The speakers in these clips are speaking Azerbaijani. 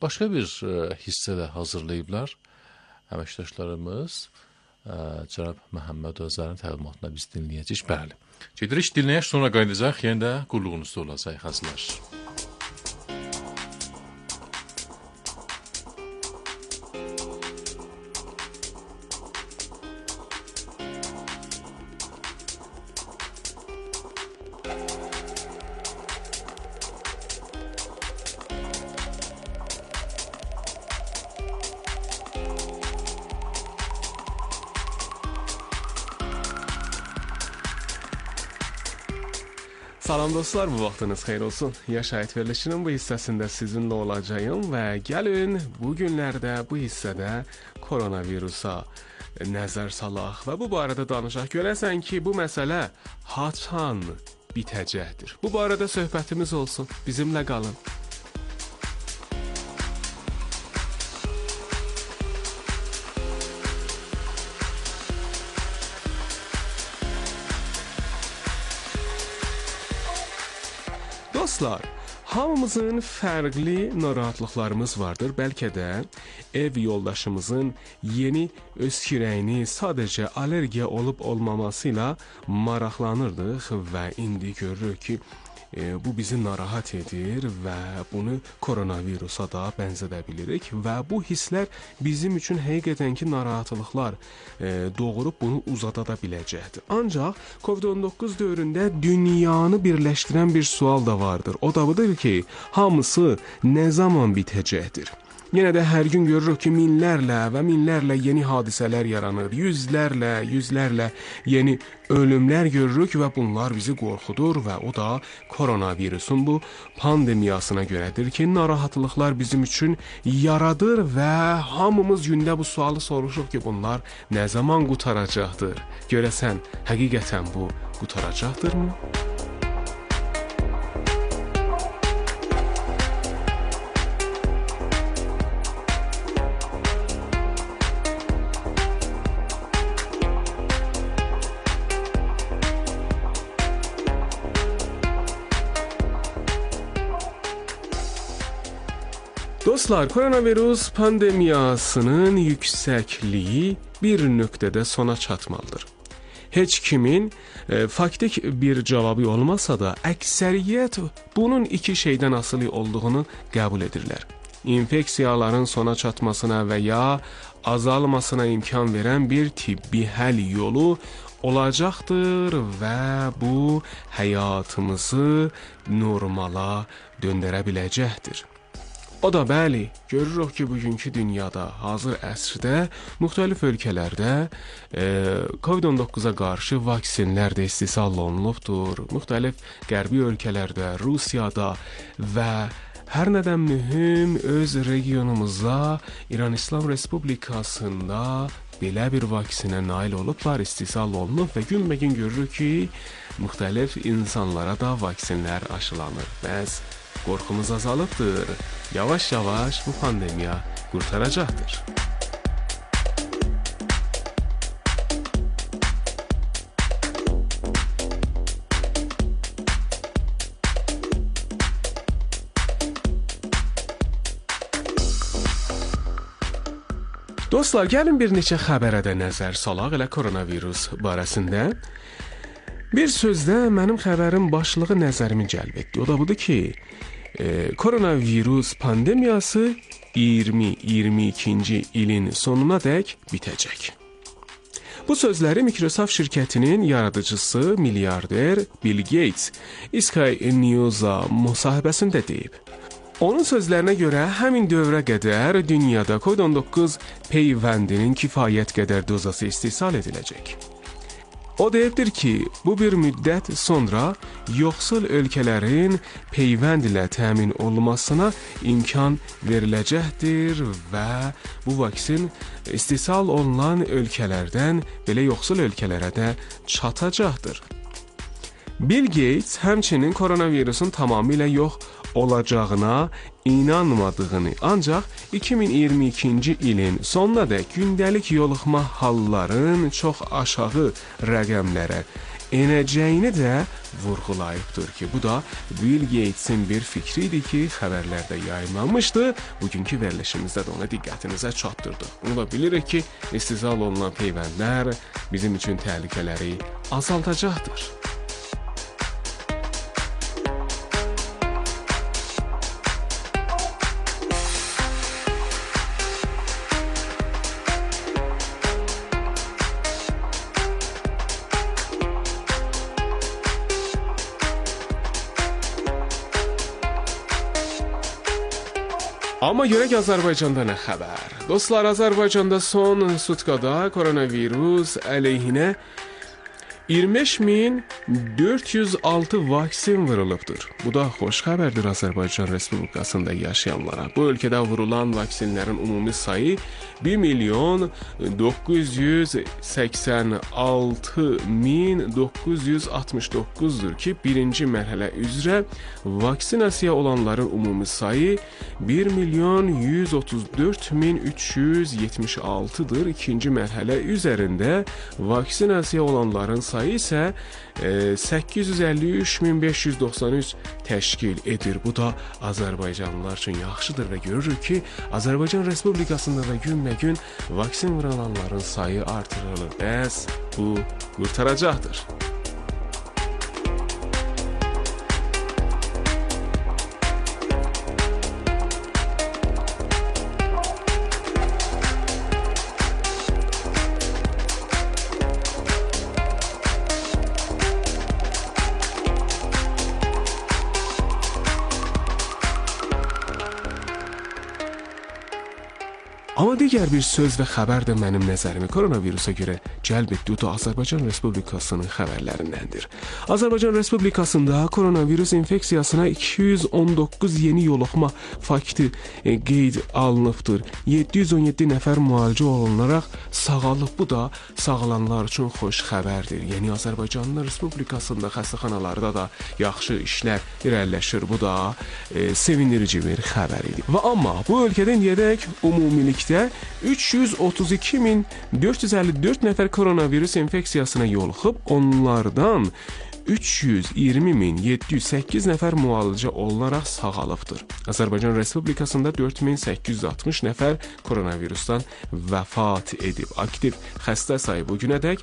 başqa bir hissə də hazırlayıblar. Əməkdaşlarımız cənab Məhəmməd Özərin təlimatına biz dinləyəcəyik. Bəli. Gedirik, dinləyək, sonra qayıdacaq. Yenə də qulluğunuzda olacaq, xəzlər. Salam dostlar, bu vaxtınız xeyir olsun. Yaşayət verilişinin bu hissəsində sizinlə olacağım və gəlin bu günlərdə bu hissədə koronavirusa nəzər salaq və bu barədə danışaq. Görəsən ki, bu məsələ haçan bitəcəkdir. Bu barədə söhbətimiz olsun. Bizimlə qalın. Dostlar, hamımızın fərqli narahatlıqlarımız vardır. Bəlkə də ev yoldaşımızın yeni öz kürəyini sadəcə allergiya olub olmaması ilə maraqlanırdıq və indi görürük ki, bu bizi narahat edir və bunu koronavirusa da bənzədə bilirik və bu hisslər bizim üçün həqiqətən ki narahatlıqlar doğurub bunu uzada da biləcəkdir. Ancaq COVID-19 dövründə dünyanı birləşdirən bir sual da vardır. O da budur ki, hamısı nə zaman bitəcəkdir? Yenə də hər gün görürük ki, minlərlə və minlərlə yeni hadisələr yaranır. Yüzlərlə yeni ölümlər görürük və bunlar bizi qorxudur və o da koronavirusun bu pandemiyasına görədir ki, narahatlıqlar bizim üçün yaradır və hamımız gündə bu sualı soruşuq ki, bunlar nə zaman qutaracaqdır? Görəsən, həqiqətən bu qutaracaqdırmı? Dostlar, koronavirus pandemiyasının yüksəkliyi bir nöqtədə sona çatmalıdır. Heç kimin faktik bir cavabı olmasa da, əksəriyyət bunun iki şeydən asılı olduğunu qəbul edirlər. İnfeksiyaların sona çatmasına və ya azalmasına imkan verən bir tibbi həll yolu olacaqdır və bu həyatımızı normala döndərə biləcəkdir. O da bəli, görürük ki, bugünkü dünyada, hazır əsrdə, müxtəlif ölkələrdə COVID-19-a qarşı vaksinlər də istehsal olunubdur. Müxtəlif qərbi ölkələrdə, Rusiyada və hər nədən mühüm öz regionumuza, İran İslam Respublikasında belə bir vaksinə nail olublar, istehsal olunub və günbəgün görürük ki, müxtəlif insanlara da vaksinlər aşılanır. Bəs qorxumuz azalıbdır. Yavaş-yavaş bu pandemiya qurtaracaqdır. Dostlar, gəlin bir neçə xəbərə də nəzər salaq elə koronavirus barəsində. Bir sözdə mənim xəbərin başlığı nəzərimi cəlb etdi. O da budur ki, koronavirus pandemiyası 2022-ci ilin sonuna dək bitəcək. Bu sözləri Microsoft şirkətinin yaradıcısı milyarder Bill Gates Sky News-a müsahibəsində deyib. Onun sözlərinə görə həmin dövrə qədər dünyada COVID-19 peyvəndinin kifayət qədər dozası istehsal ediləcək. O deyibdir ki, bu bir müddət sonra yoxsul ölkələrin peyvənd ilə təmin olunmasına imkan veriləcəkdir və bu vaksin istehsal olunan ölkələrdən belə yoxsul ölkələrə də çatacaqdır. Bill Gates həmçinin koronavirusun tamamilə yox olacağına inanmadığını, ancaq 2022-ci ilin sonuna dək gündəlik yoluxma halların çox aşağı rəqəmlərə enəcəyini də vurğulayıbdır ki, bu da Bill Gatesin bir fikri idi ki, xəbərlərdə yayımlanmışdı. Bugünkü verilişimizdə də ona diqqətinizə çatdırdıq. Onu da bilirik ki, istehsal olunan peyvəndlər bizim üçün təhlükələri azaldacaqdır. Amma görək Azərbaycanda nə xəbər? Dostlar, Azərbaycanda son sutkada koronavirus əleyhinə 25.406 vaksin vurulubdur. Bu da xoş xəbərdir Azərbaycan Respublikasında yaşayanlara. Bu ölkədə vurulan vaksinlərin ümumi sayı 1.986.969-dur ki, birinci mərhələ üzrə vaksinasiya olanların ümumi sayı 1.134.376-dır. İkinci mərhələ üzərində vaksinasiya olanların sayı isə 853.593 təşkil edir. Bu da Azərbaycanlılar üçün yaxşıdır və görürük ki, Azərbaycan Respublikasında da günbəgün vaksin vurulanların sayı artırılır. Bəs bu qurtaracaqdır. Amma digər bir söz və xəbər də mənim nəzərimi koronavirusa görə cəlb etdi. O da Azərbaycan Respublikasının xəbərlərindəndir. Azərbaycan Respublikasında koronavirus infeksiyasına 219 yeni yoluxma fakti qeyd alınıbdır. 717 nəfər müalicə olunaraq sağalıb. Bu da sağalanlar üçün xoş xəbərdir. Yəni Azərbaycan Respublikasında xəstəxanalarda da yaxşı işlər irəliləşir. Bu da sevindirici bir xəbər idi. Və amma bu ölkədə indiyədək ümumilikdə 332.454 nəfər koronavirus infeksiyasına yoluxub, onlardan 320.708 nəfər müalicə olunaraq sağalıbdır. Azərbaycan Respublikasında 4.860 nəfər koronavirusdan vəfat edib. Aktiv xəstə sayı bugünədək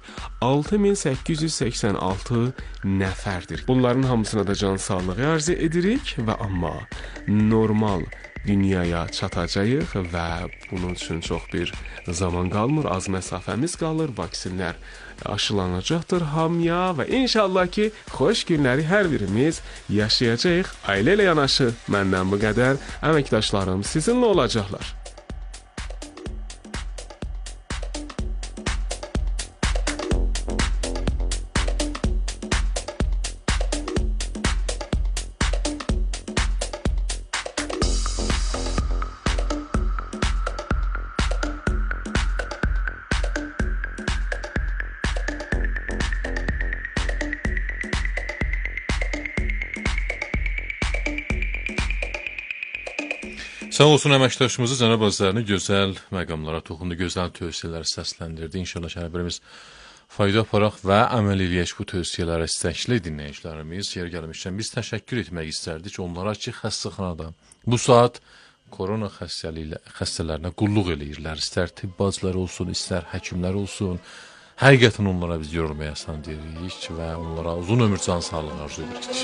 6.886 nəfərdir. Bunların hamısına da can sağlığı arzu edirik və amma normal dünyaya çatacağıq və bunun üçün çox bir zaman qalmır, az məsafəmiz qalır, vaksinlər aşılanacaqdır hamıya və inşallah ki, xoş günləri hər birimiz yaşayacağıq. Ailə ilə yanaşı məndən bu qədər, əməkdaşlarım sizinlə olacaqlar. Sağ olsun əməkdaşımızı Cənab Azərini gözəl məqamlara toxundu, gözəl tövsiyələr səsləndirdi. İnşallah hər birimiz fayda aparaq və əməl eləyək bu tövsiyələrə istəkli dinləyicilərimiz. Yer gəlmişdən biz təşəkkür etmək istərdik onlara ki, xəstəxanada bu saat korona xəstələrinə qulluq eləyirlər. İstər tibb bacıları olsun, istər həkimlər olsun. Həqiqətən onlara biz yorulmaya asan deyirik və onlara uzun ömür can sağlığı arzu edirik.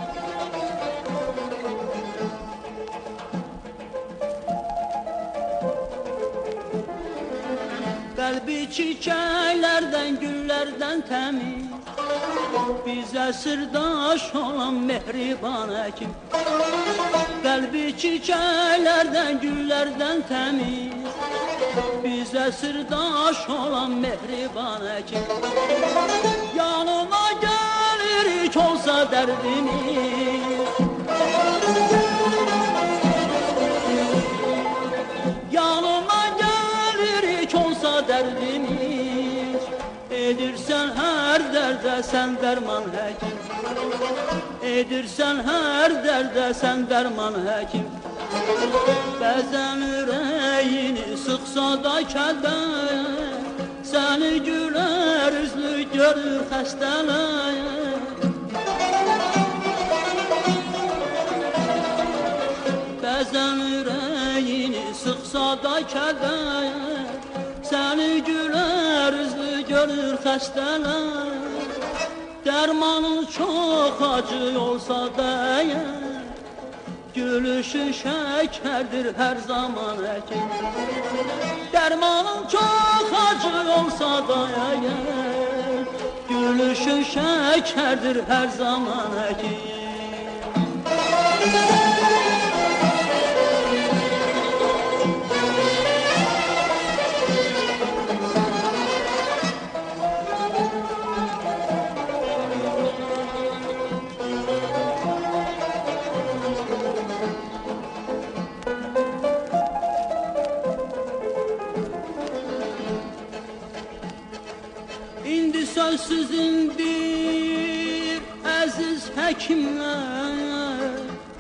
Qəlbi çiçəklərdən, güllərdən təmiz, bizə sirdaş olan mehriban həkim. Qəlbi çiçəklərdən, güllərdən təmiz, bizə sirdaş olan mehriban həkim. Yanıma gəlirik olsa dərdimiz, yanıma gəlirik olsa dərdimiz, edirsən hər dərdə sən dərman həkim, edirsən hər dərdə sən dərman həkim. Bəzən ürəyini sıxsa da kədər, səni gülər üzlü görür xəstələr. Bəzən ürəyini sıxsa da kədər, səni gülər üzlü görür xəstələr. Dərmanın çox acı olsa da əgər, gülüşü şəkərdir hər zaman həkim. Dərmanın çox acı olsa da əgər, gülüşü şəkərdir hər zaman həkim. Sözsüzündir əziz həkimlər,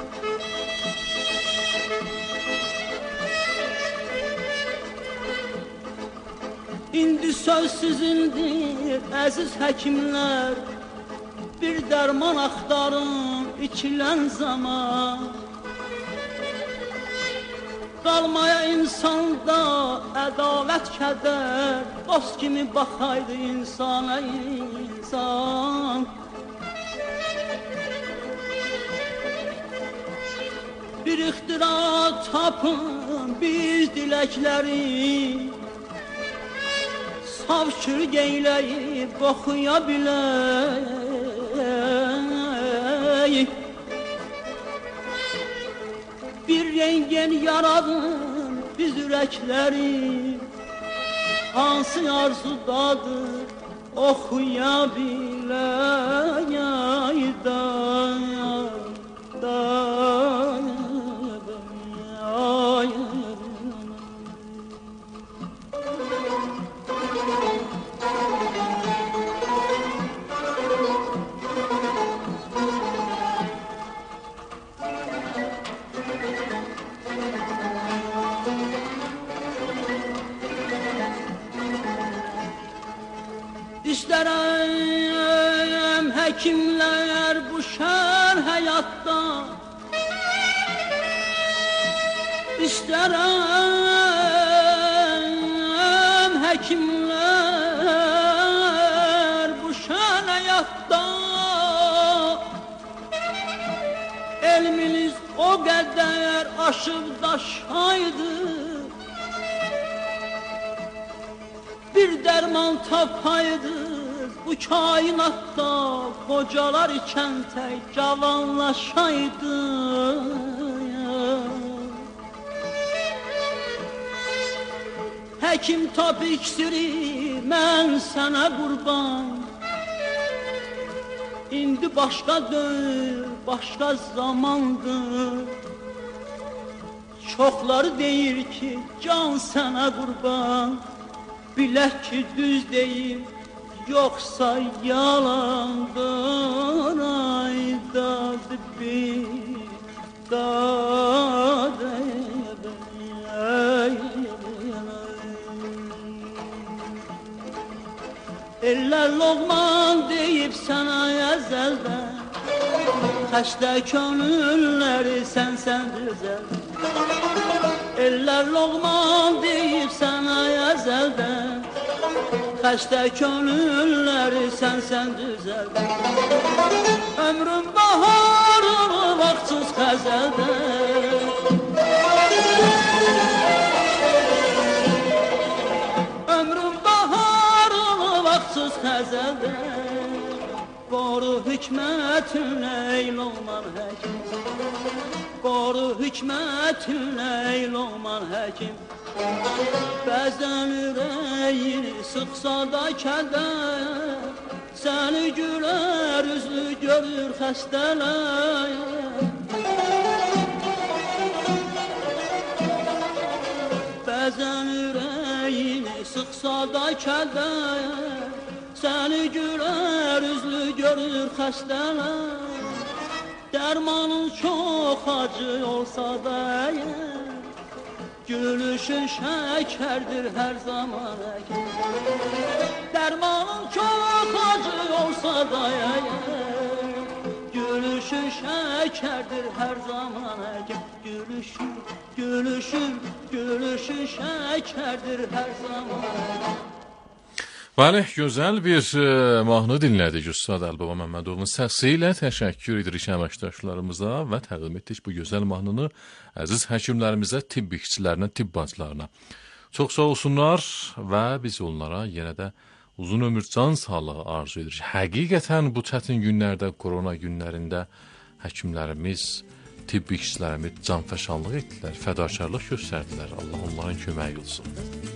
İndi sözsüzündir əziz həkimlər, bir dərman axtarın içilən zaman. Qalmaya insanda ədalət kədər, dost kimi baxaydı insana insan. Bir ixtira tapın biz diləkləri, saf şürg eyləyib oxuya bilək. Bir rengen yaradın biz ürəkləri, hansı arzudadır oxuya bilək. İstərəm həkimlər bu şər həyatda, İstərəm həkimlər bu şər həyatda, elminiz o qədər aşıb daşaydı, bir dərman tapaydınız bu kainatda, qocalar ikən tək cavanlaşaydı. Həkim tap iksiri mən sənə qurban, indi başqa dövr, başqa zamandır. Çoxları deyir ki can sənə qurban, bilək ki düz deyil, yoxsa yalandır. Ay dadı bir dadı eller loğman deyib sənə əzəldən, xəstə könülləri sən düzəl. Eller loğman deyib sənə əzəldən, xəstə könülləri sən düzəl. Ömrün baharını vaxtsız xəzəldən, ömrün baharını vaxtsız xəzəldən. Qoru hikmətinlə ey Loğman həkim, qoru hikmətinlə ey Loğman həkim. Bəzən ürəyini sıxsa da kədər, səni gülər üzlü görür xəstələr. Bəzən ürəyini sıxsa da kədər, səni gülər üzlü görür xəstələr. Dərmanın çox acı olsa da əgər, gülüşün şekerdir her zaman eğer. Dermanın çok acı olsa da eğer, gülüşün şekerdir her zaman eğer. Gülüşün şekerdir her zaman eğer. Bəli, gözəl bir mahnı dinlədik Üstad Əlibaba Məmmədovun səsi ilə. Təşəkkür edirik əməkdaşlarımıza və təqdim etdik bu gözəl mahnını əziz həkimlərimizə, tibb işçilərinə, tibb bacılarına. Çox sağ olsunlar və biz onlara yenə də uzun ömür, can sağlığı arzu edirik. Həqiqətən bu çətin günlərdə, korona günlərində həkimlərimiz, tibb işçilərimiz canfəşanlıq etdilər, fədakarlıq göstərdilər. Allah onların köməyi olsun.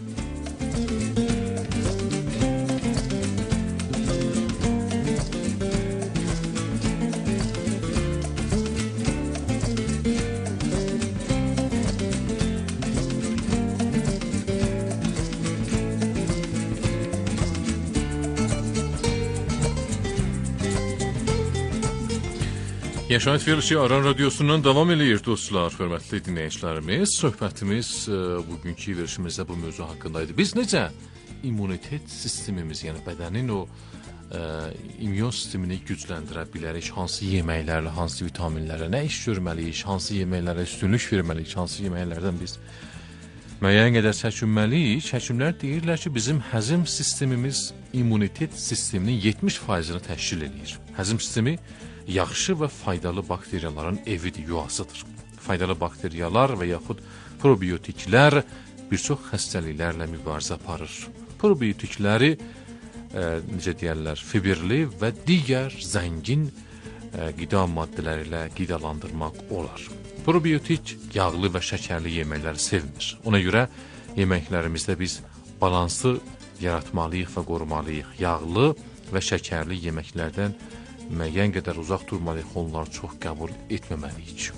Yaşayış verilişi Aran Radyosu'ndan devam edir dostlar, hörmətli dinləyicilərimiz. Söhbətimiz bugünkü verilişimizdə bu mövzu haqqındaydı. Biz necə immunitet sistemimiz, yəni bədənin o immun sistemini gücləndirə bilərik, hansı yeməklərlə, hansı vitaminlərlə nə iş görməliyik, hansı yeməklərə üstünlük verməliyik, hansı yeməklərdən biz müəyyən qədər çəkinməliyik. Həkimlər deyirlər ki, bizim həzm sistemimiz immunitet sisteminin 70%-ni təşkil edir. Həzm sistemi yaxşı və faydalı bakteriyaların evidir, yuvasıdır. Faydalı bakteriyalar və yaxud probiotiklər bir çox xəstəliklərlə mübarizə aparır. Probiotikləri, necə deyərlər, fiberli və digər zəngin qida maddələri ilə qidalandırmaq olar. Probiotik yağlı və şəkərli yeməkləri sevmir. Ona görə yeməklərimizdə biz balansı yaratmalıyıq və qorumalıyıq. Yağlı və şəkərli yeməklərdən müəyyən qədər uzaq durmalıyıq, onları çox qəbul etməməliyik.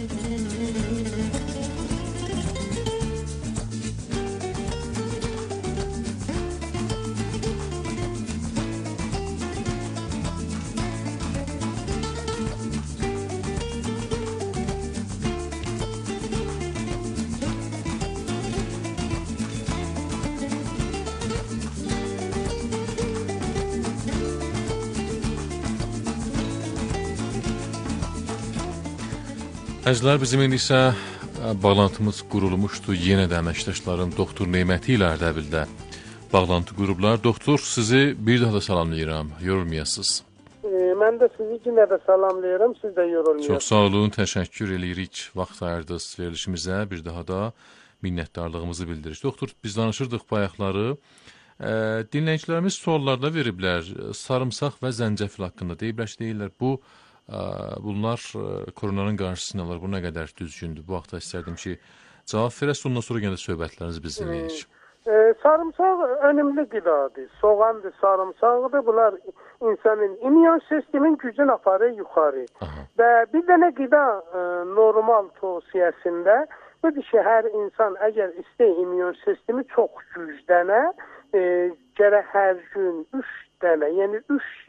Əzizlər, bizim indi isə bağlantımız qurulmuşdu. Yenə də əməkdaşların Doktor Neyməti ilə Ərdəbildə bağlantı qurublar. Doktor, sizi bir daha da salamlayıram. Yorulmayasınız. Mən də sizi yenə də salamlayıram. Siz də yorulmayasınız. Çox sağ olun, təşəkkür edirik. Vaxt ayırdınız verilişimizə. Bir daha da minnətdarlığımızı bildiririk. Doktor, biz danışırdıq bayaqları. Dinləyicilərimiz suallarda veriblər. Sarımsaq və zəncəfil haqqında deyirlər. Bunlar koronanın qarşısını alır. Bu nə qədər düzgündür? Bu haqda istərdim ki, cavab verəsiniz. Ondan sonra yenə də söhbətlərinizi biz dinləyirik. Sarımsaq önümlü qidadır. Soğandır, sarımsaqdır. Bunlar insanın immun sistemin gücünü aparır yuxarı. Və bir dənə qida normal tövsiyəsində budur ki, hər insan əgər istəyə immun sistemi çox güclənə, gərək hər gün 3 dənə, yəni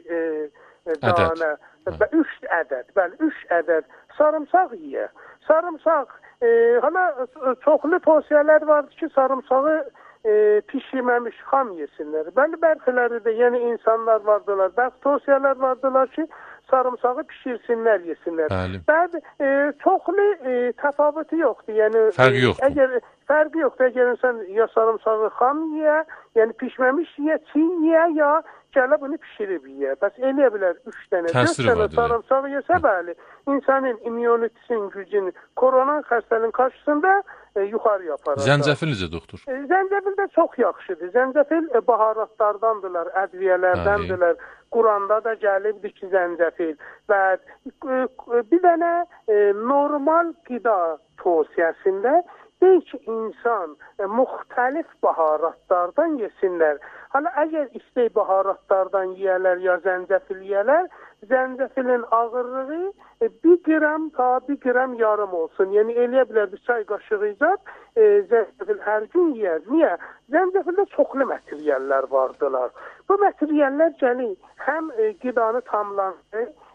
3 dənə 3 ədəd sarımsaq yiyə. Sarımsaq, hala çoxlu tövsiyələr vardır ki, sarımsağı pişirməmiş xam yesinlər. Bəlkələri də, yəni insanlar vardılar, bəzi tövsiyələr vardılar ki, sarımsağı pişirsinlər, yesinlər. Bəli, çoxlu təfavütü yoxdur. Yəni fərqi yoxdur. Fərqi yoxdur. Əgər insan ya sarımsağı xam yeyə, yəni pişməmiş yeyə, çiğ yeyə, ya gələ bunu pişirib yeyə. Bəs eləyə bilər 3 dənə, 4 dənə sarımsağı yesə, bəli, insanın immunitetinin gücünü koronan xəstəliyinin qarşısında yuxarı aparır. Zəncəfil necə, doktor? Zəncəfil də çox yaxşıdır. Zəncəfil baharatlardandırlar, ədviyyələrdəndirlər. Quranda da gəlibdir ki, zəncəfil. Və bir dənə normal qida tövsiyəsində deyir ki, insan müxtəlif baharatlardan yesinlər. Hala əgər istək baharatlardan yeyələr ya zəncəfil yeyələr, zəncəfilin ağırlığı 1 qram ta 1 qram yarım olsun. Yəni eləyə bilər bir çay qaşığı zət zəncəfil hər gün yeyər. Niyə? Zəncəfildə çoxlu materiallar vardılar. Bu materiallar gəlir həm qidanı tamlandırır,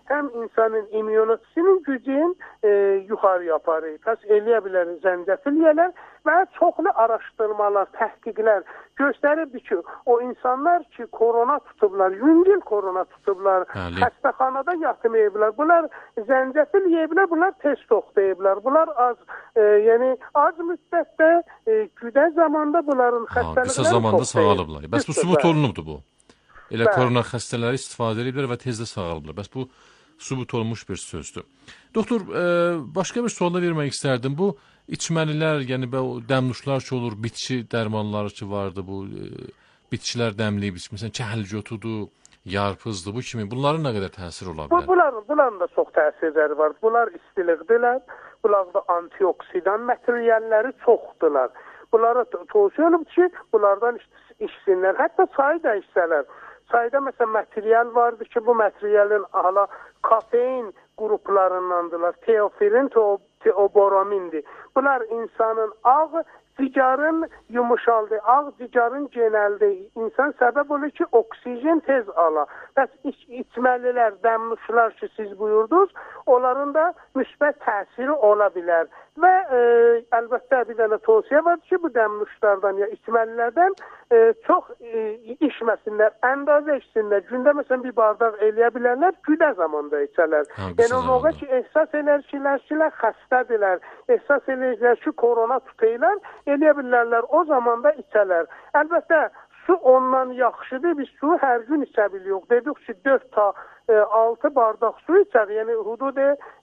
həm insanın immunosisinin gücün yuxarıya aparır. Pəs eləyə bilər zəncəfil yeyələr və çoxlu araşdırmalar, təhqiqlər göstərib ki, o insanlar ki, korona tutublar, yüngül korona tutublar, xəstəxanada yatmayıblar, bunlar zəncəfil yeyiblər, bunlar tez toxtayıblar, bunlar yəni az müddətdə güdə zamanda bunların xəstəlikləri qısa zamanda sağalıblar. Bəs bu sübut olunubdur bu? Elə korona xəstələri istifadə ediblər və tezdə sağalıblar. Bəs bu sübut olunmuş bir sözdür. Doktor, başqa bir sual da vermək istərdim. Bu içməlilər, yəni dəmnuşlar ki olur, bitki dərmanları ki vardı, bu bitkilər dəmləyib içməsən, kəhəlcotudur, yarpızdır, bu kimi. Bunların nə qədər təsir ola bilər? Bunların da çox təsirləri var. Bunlar istilikdirlər, bunlarda antioksidan materialləri çoxdurlar. Bunlara tövsiyə olunub ki, bunlardan içsinlər, hətta çay da içsələr. Çayda məsələn material vardır ki, bu materialın hala kafein qruplarındandılar. Teofilin, teoboromindir. Bunlar insanın cigarın yumuşaldı, cigarın genəldi. İnsan səbəb olur ki, oksijen tez ala. Bəs içməlilər, dəmnuşlar ki, siz buyurdunuz, onların da müsbət təsiri ola bilər. Və əlbəttə bir dənə tövsiyə var ki, bu dəmnuşlardan ya içməlilərdən çox içməsinlər, əndazə içsinlər. Gündə məsələn bir bardaq eləyə bilərlər, güdə zamanda içərlər. Yəni o vaxt ki, ehsas edərlər ki, xəstədirlər, ehsas edərlər ki, korona tutaylar, eləyə bilərlər, o zamanda içərlər. Əlbəttə, su ondan yaxşıdır, biz su hər gün içə biliyoruz. Dedik ki, 4 ta 6 bardaq su içər, yəni hudud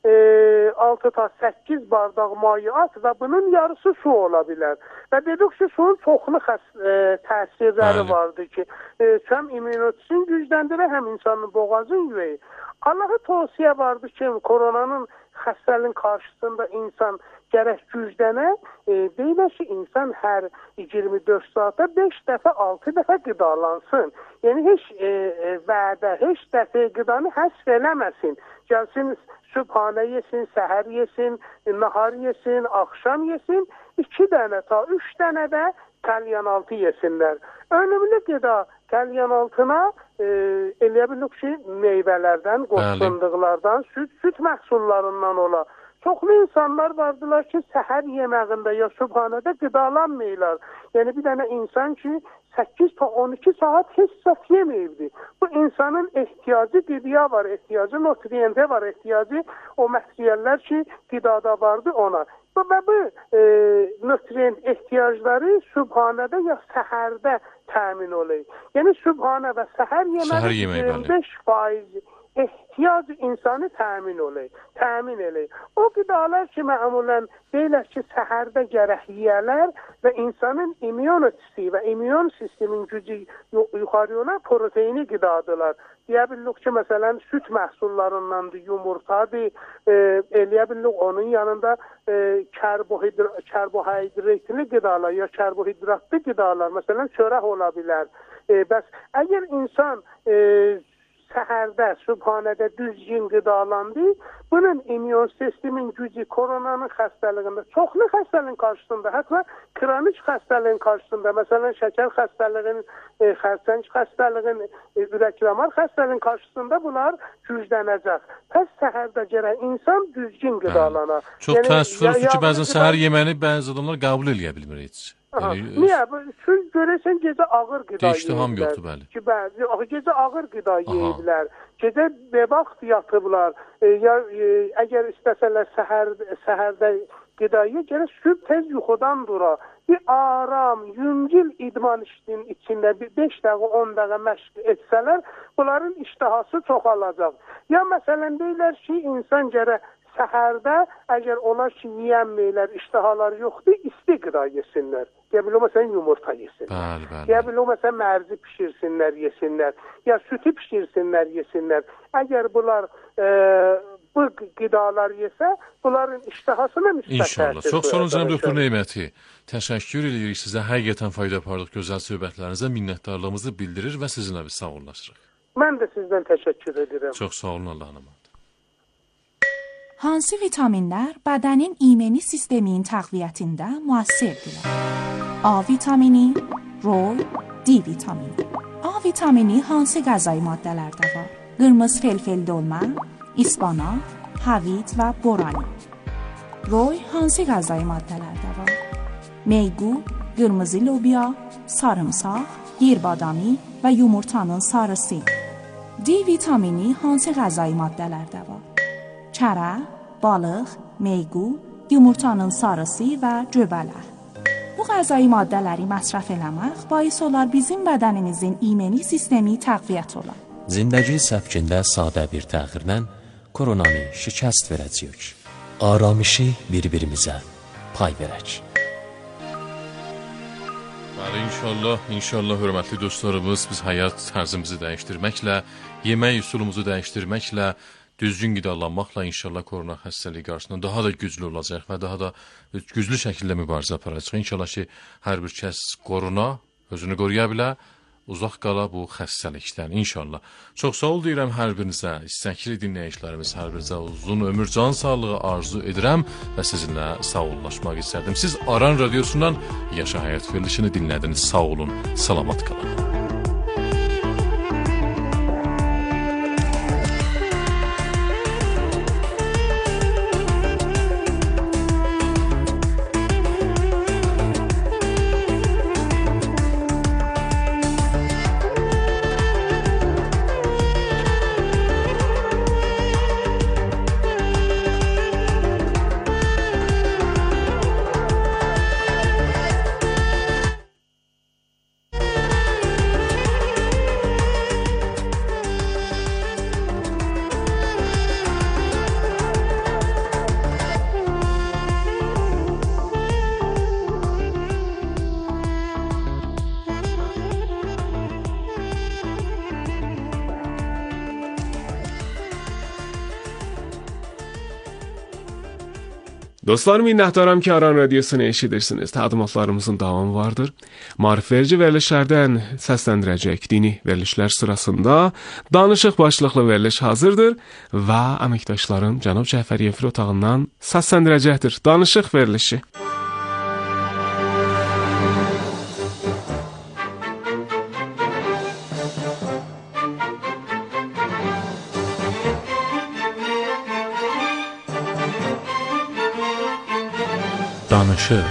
6 ta 8 bardaq mayiat və bunun yarısı su ola bilər. Və dedik ki, suyun çoxlu təsirləri vardır ki, həm immunotisin gücləndirir, həm insanın boğazın yüyəyi. Allah'a tövsiyə vardı ki, koronanın xəstəliyin qarşısında insan gərək güclənə, deyilər ki, insan hər 24 saata 5 dəfə, 6 dəfə qidalansın. Yəni, heç vədə, heç dəfə qidanı həsr eləməsin. Gəlsin, sübhanə yesin, səhər yesin, nahar yesin, axşam yesin, 2 dənə ta 3 dənə də kəlyanaltı yesinlər. Önümlü qida kəlyanaltına eləyə bilirik ki, meyvələrdən, qoşunduqlardan, süt məhsullarından ola. Çoxlu insanlar vardılar ki, səhər yeməyində ya sübhanədə qidalanmırlar. Yəni bir dənə insan ki, 8 ta 12 saat heç saat yeməyibdir. Bu insanın ehtiyacı qidaya var, ehtiyacı nutriyentə var, ehtiyacı o materiallər ki, qidada vardı ona. Və bu nutriyent ehtiyacları sübhanədə ya səhərdə təmin olur. Yəni sübhanə və səhər yeməyi 25% ehtiyac insanı təmin olur. O qidalar ki, məmulən deyilər ki, səhərdə gərək yiyələr və insanın immunitisi və immun sistemin gücü yuxarı olan proteini qidadılar. Deyə bilirik ki, məsələn, süt məhsullarındandır, yumurtadır, eləyə bilirik onun yanında karbohidratlı qidalar ya karbohidratlı qidalar, məsələn, çörək ola bilər. Bəs əgər insan səhərdə, sübhanədə düzgün qidalandı, bunun immun sistemin gücü koronanın xəstəliyində, çoxlu xəstəliyin qarşısında, hətta kronik xəstəliyin qarşısında, məsələn, şəkər xəstəliyin, xərçəng xəstəliyin, ürək-damar xəstəliyin qarşısında bunlar güclənəcək. Pəs səhərdə gərək insan düzgün qidalana. Çox təəssüf ki, bəzən səhər yeməni bəzi adamlar qəbul eləyə bilmir heç. Niyə? Siz görəsən gecə ağır qida yeyirlər. İştiham yoxdur, bəli. Ki, bəzi, gecə ağır qida yeyirlər. Gecə bevaxt yatıblar. Ya əgər istəsələr səhərdə qida yeyir, gərək sübh tez yuxudan dura. Bir aram, yüngül idman içində 5 dəqiqə, 10 dəqiqə məşq etsələr, bunların iştihası çoxalacaq. Ya məsələn deyirlər ki, insan gərək səhərdə əgər onlar ki, yiyənməylər, iştihalar yoxdur, isti qida yesinlər. Deyə bilir, məsələn, yumurta yesinlər. Deyə bilir, məsələn, mərzi pişirsinlər, yesinlər. Ya sütü pişirsinlər, yesinlər. Əgər bunlar bu qidalar yesə, bunların iştihasına müsbət təsir. İnşallah. Çox sağ olun, cənab doktor Neyməti. Təşəkkür edirik sizə. Həqiqətən fayda apardıq gözəl söhbətlərinizə. Minnətdarlığımızı bildirir və sizinlə biz sağollaşırıq. Mən də sizdən təşəkkür edirəm. Çox sağ olun, Allah'a emanet. Hansı vitaminlər bədənin imuni sisteminin təqviyyətində müəssirdirlər? A vitamini, rol, D vitamini. A vitamini hansı qəzai maddələrdə var? Qırmızı felfel dolma, ispanaq, havit və borani. Roy hansı qəzai maddələrdə var? Meygu, qırmızı lobya, sarımsaq, yerbadami və yumurtanın sarısı. D vitamini hansı qəzai maddələrdə var? Çərə, balıq, meygu, yumurtanın sarısı və göbələk. Bu qəzai maddələri məsrəf eləmək bais olar bizim bədənimizin imuni sistemi təqviyyət olar. Zindəgi səfkində sadə bir təxirlə koronanı şikəst verəcəyik. Aramışı bir-birimizə pay verək. İnşallah hörmətli dostlarımız, biz həyat tərzimizi dəyişdirməklə, yemək üsulumuzu dəyişdirməklə, düzgün qidalanmaqla inşallah korona xəstəliyi qarşısında daha da güclü olacaq və daha da güclü şəkildə mübarizə aparacaq. İnşallah ki, hər bir kəs korona özünü qoruya bilər, uzaq qala bu xəstəlikdən inşallah. Çox sağ ol deyirəm hər birinizə, istəkli dinləyicilərimiz hər birinizə uzun ömür, can sağlığı arzu edirəm və sizinlə sağollaşmaq istərdim. Siz Aran Radiosundan Yaşa Həyat verilişini dinlədiniz. Sağ olun, salamat qalın. Dostlar, minnətdaram ki, Aran Radiosunu eşidirsiniz. Təqdimatlarımızın davamı vardır. Maarifverici verilişlərdən səsləndirəcək dini verilişlər sırasında danışıq başlıqlı veriliş hazırdır və əməkdaşlarım cənab Cəfəriyev efir otağından səsləndirəcəkdir. Danışıq verilişi. Danışıq.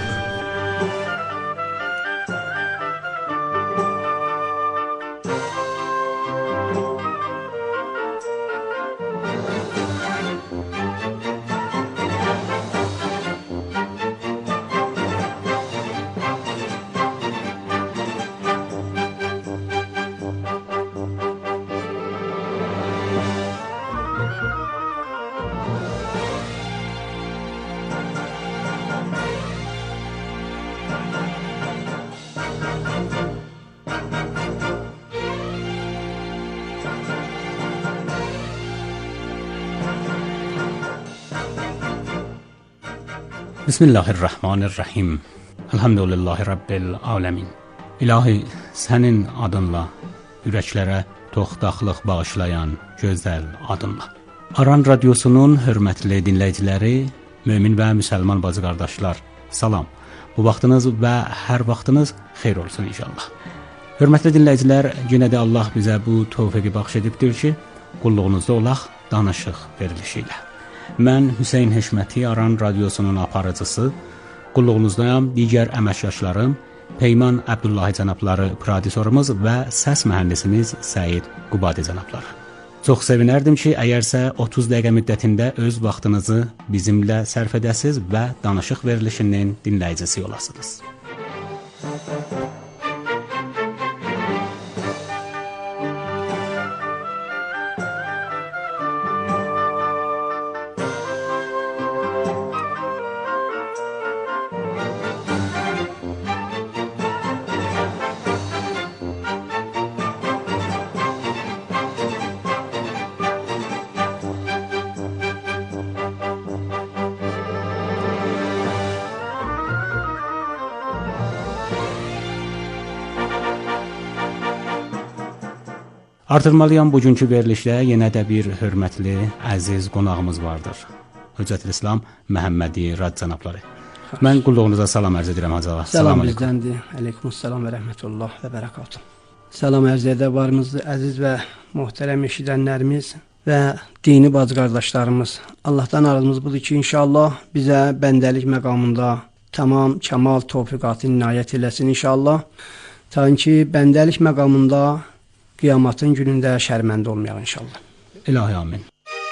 Bismillahirrahmanirrahim. Elhamdülillahi Rabbil aləmin. İlahi, sənin adınla, ürəklərə toxtaqlıq bağışlayan gözəl adınla. Aran Radiosunun hörmətli dinləyiciləri, mömin və müsəlman bacı qardaşlar, salam. Bu vaxtınız və hər vaxtınız xeyir olsun inşallah. Hörmətli dinləyicilər, yenə də Allah bizə bu tövfiqi bəxş edibdir ki, qulluğunuzda olaq danışıq verilişi ilə. Mən Hüseyn Heşməti, Aran Radiosunun aparıcısı, qulluğunuzdayam. Digər əməkdaşlarım Peyman Əbdullahi cənabları prodüserimiz və səs mühəndisimiz Səid Qubadi cənabları. Çox sevinərdim ki, əgərsə 30 dəqiqə müddətində öz vaxtınızı bizimlə sərf edəsiniz və danışıq verilişinin dinləyicisi olasınız. Artırmalıyam, bugünkü verilişdə yenə də bir hörmətli, əziz qonağımız vardır. Hüccətülislam Məhəmmədi Rad cənabları. Mən qulluğunuza salam ərz edirəm Hacı ağa. Salam bizdəndir. Aleykümselam və rəhmətullah və bərəkatuh. Salam ərz edə varımızdır, əziz və möhtərəm eşidənlərimiz. və dini bacı qardaşlarımız, Allahdan arzumuz budur ki, inşallah bizə bəndəlik məqamında tamam, kəmal, tövfiqatı inayət eləsin inşallah. Ta ki, bəndəlik məqamında qiyamatın günündə şərməndə olmayaq inşallah. İlahi amin.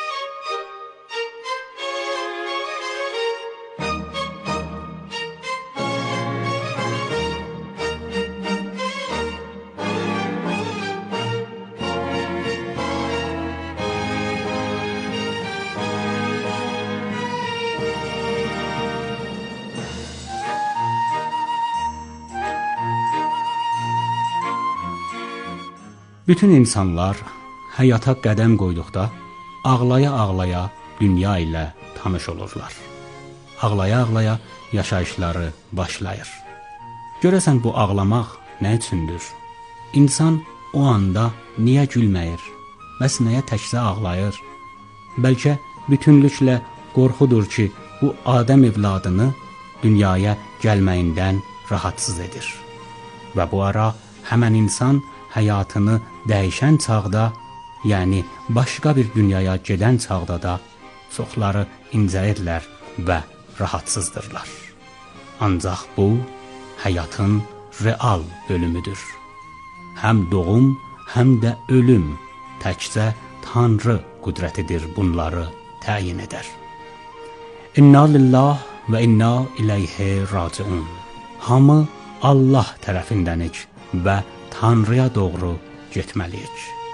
Bütün insanlar həyata qədəm qoyduqda ağlaya-ağlaya dünya ilə tanış olurlar. Ağlaya-ağlaya yaşayışları başlayır. Görəsən bu ağlamaq nə üçündür? İnsan o anda niyə gülməyir? Bəs nəyə təkcə ağlayır? Bəlkə bütünlüklə qorxudur ki, bu Adəm evladını dünyaya gəlməyindən rahatsız edir. Və bu ara həmən insan həyatını dəyişən çağda, yəni başqa bir dünyaya gedən çağda da çoxları incəyirlər və rahatsızdırlar. Ancaq bu, həyatın real bölümüdür. Həm doğum, həm də ölüm təkcə Tanrı qüdrətidir bunları təyin edər. İnna lillah və inna iləyhi raciun. Hamı Allah tərəfindənik və Tanrıya doğru getməliyik.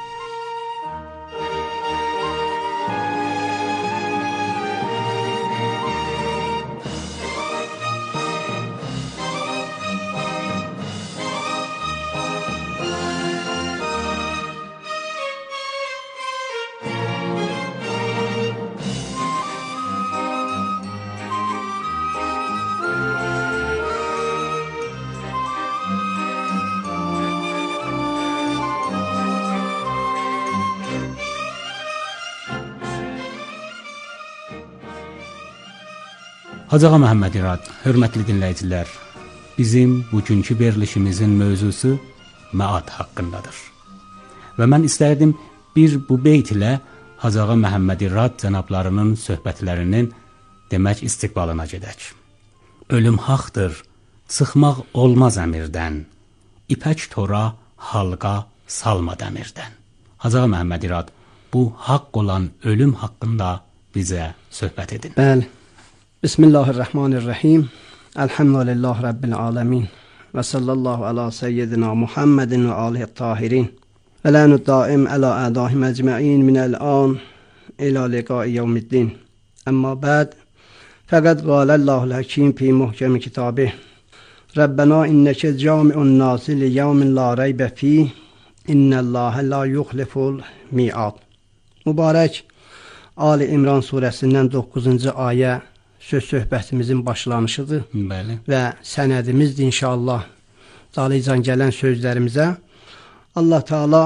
Hacı Ağa Məhəmməd İrad, hörmətli dinləyicilər, bizim bugünkü verilişimizin mövzusu məad haqqındadır. Və mən istərdim bir bu beyt ilə Hacı Ağa Məhəmməd İrad cənablarının söhbətlərinin demək istiqbalına gedək. Ölüm haqdır, çıxmaq olmaz əmirdən, ipək tora halqa salma dəmirdən. Hacı Ağa Məhəmməd İrad, bu haqq olan ölüm haqqında bizə söhbət edin. Bəli. Bismillahirrahmanirrahim. Elhamdülillah Rabbil alemin. Və sallallahu ala seyyidina Muhammedin və alihi tahirin. Və lənü daim əla ədahim əcməin minəl-an ilə liqai yevmiddin. Əmma bəd, fəqəd qaləllahu həkim fi muhkəmi kitabih. Rəbbənə innəkə cami'un nasi li yevmin la reybə fi, innəlləhə la yuxliful mi'ad. Mübarək Ali İmran surəsindən 9-cu ayə söz-söhbətimizin başlanışıdır. Bəli. Və sənədimizdir inşallah. Dalıcan gələn sözlərimizə Allah Teala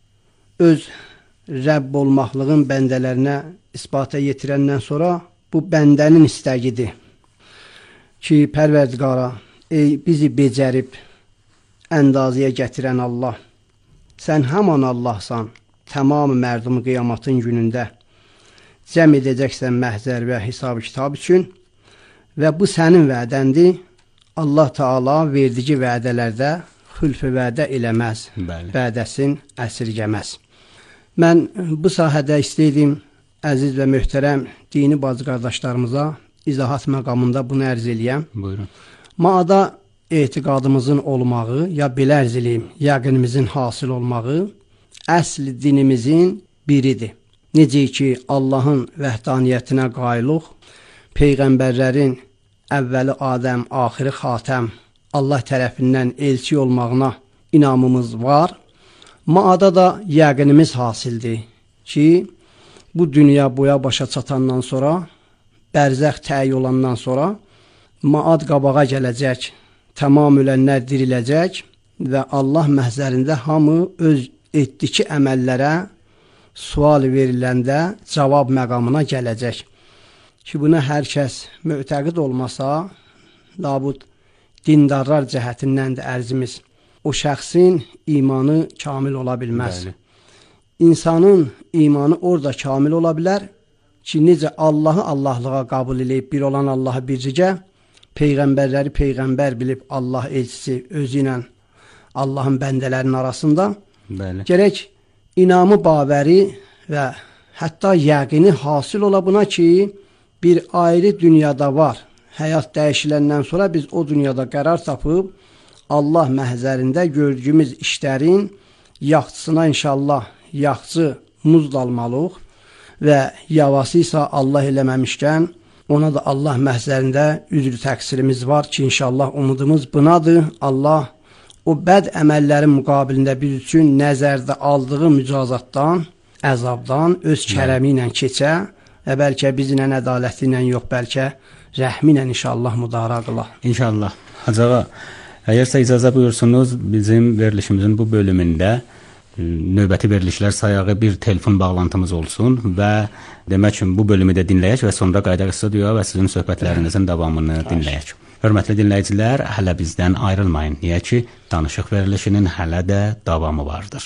öz Rəbb olmaqlığın bəndələrinə isbata yetirəndən sonra bu bəndənin istəgidir ki, Pərverdigara, ey bizi becərib əndazıya gətirən Allah, sən həman Allahsan, tamamı mərdumu qiyamatın günündə cəm edəcəksən məhzər və hesab kitab üçün və bu sənin vədəndir. Allah Teala verdiyi vədələrdə xülf-i vədə eləməz, vədəsin əsirgəməz. Mən bu sahədə istəydim əziz və möhtərəm dini bacı qardaşlarımıza izahat məqamında bunu ərz eləyəm. Buyurun. Maada etiqadımızın olmağı, ya belə ərz eləyim, yəqinimizin hasil olmağı əsl dinimizin biridir. Necə ki, Allahın vəhdaniyyətinə qayılıq, Peyğəmbərlərin əvvəli Adəm, axiri Xatəm, Allah tərəfindən elçi olmağına inamımız var. Maada da yəqinimiz hasildir ki, bu dünya boya başa çatandan sonra, bərzəx təyi olandan sonra, maad qabağa gələcək, tamam ölənlər diriləcək və Allah məhzərində hamı öz etdiki əməllərə sual veriləndə cavab məqamına gələcək. Ki, buna hər kəs mötəqid olmasa, labud dindarlar cəhətindən də ərzimiz, o şəxsin imanı kamil ola bilməz. Bəli. insanın imanı orada kamil ola bilər ki, necə Allahı Allahlığa qəbul edib bir olan Allahı bircə, peyğəmbərləri peyğəmbər bilib Allah elçisi özü ilə Allahın bəndələrinin arasında Bəli. gərək inamı, babəri və hətta yəqini hasil ola buna ki, bir ayrı dünyada var. Həyat dəyişiləndən sonra biz o dünyada qərar tapıb Allah məhzərində gördüyümüz işlərin yaxçısına inşallah yaxçı muzd almalıq və yavası isə Allah eləməmişkən ona da Allah məhzərində üzrü təqsirimiz var ki, inşallah umudumuz bunadır. Allah o bəd əməllərin müqabilində biz üçün nəzərdə aldığı mücazatdan, əzabdan öz kərəmi ilə keçə və bəlkə bizlə ədaləti ilə yox, bəlkə rəhmi ilə inşallah müdara qıla. İnşallah. Hacı ağa, əgərsə icazə buyursunuz, bizim verilişimizin bu bölümündə növbəti verilişlər sayağı bir telefon bağlantımız olsun və demək ki, bu bölümü də dinləyək və sonra qayıdaq studiyoya və sizin söhbətlərinizin davamını dinləyək. Hörmətli dinləyicilər, hələ bizdən ayrılmayın. Niyə ki, danışıq verilişinin hələ də davamı vardır.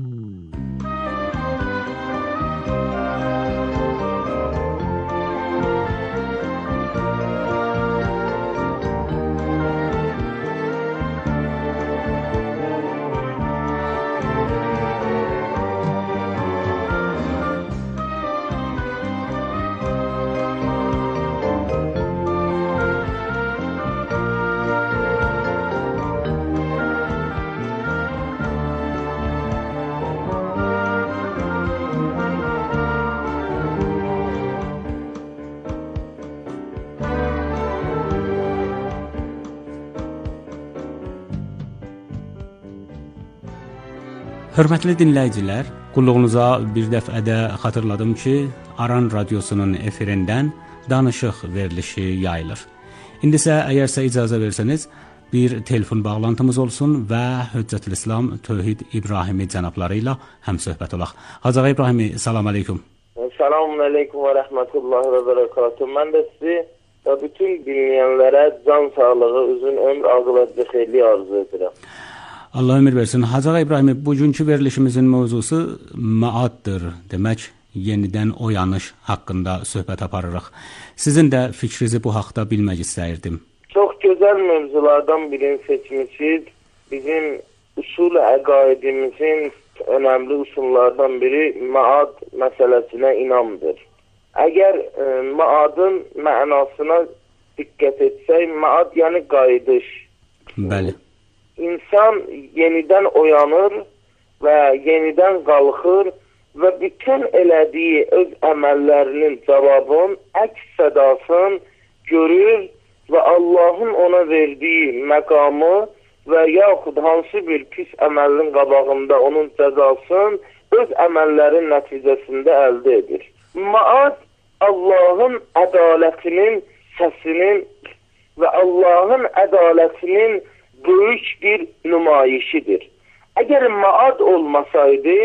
Hörmətli dinləyicilər, qulluğunuza bir dəfə də xatırladım ki, Aran Radiosunun efirindən danışıq verilişi yayılır. İndi isə əgərsə icazə versəniz, bir telefon bağlantımız olsun və Hüccətül-İslam Tövhid İbrahimi cənabları ilə həmsöhbət olaq. Hacı ağa İbrahimi, salam aleyküm. Selamun aleyküm və rəhmətullahi və bərəkatuhu. Mən də sizi və bütün dinləyənlərə can sağlığı, uzun ömür, aqibət və xeyirli arzu edirəm. Allah ömür versin. Hacı ağa İbrahimi, bugünkü verilişimizin mövzusu maaddır. Demək, yenidən oyanış haqqında söhbət aparırıq. Sizin də fikrinizi bu haqda bilmək istəyirdim. Çox gözəl mövzulardan birini seçmişsiniz. Bizim usul əqaidimizin önəmli usullardan biri maad məsələsinə inamdır. Əgər maadın mənasına diqqət etsək, maad yəni qayıdış. Bəli. İnsan yenidən oyanır və yenidən qalxır və bütün elədiyi öz əməllərinin cavabın, əks sədasını görür və Allahın ona verdiyi məqamı və yaxud hansı bir pis əməlin qabağında onun cəzasını öz əməllərin nəticəsində əldə edir. Maad Allahın ədalətinin səsinin və Allahın ədalətinin böyük bir nümayişidir. Əgər maad olmasaydı,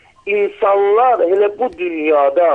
insanlar elə bu dünyada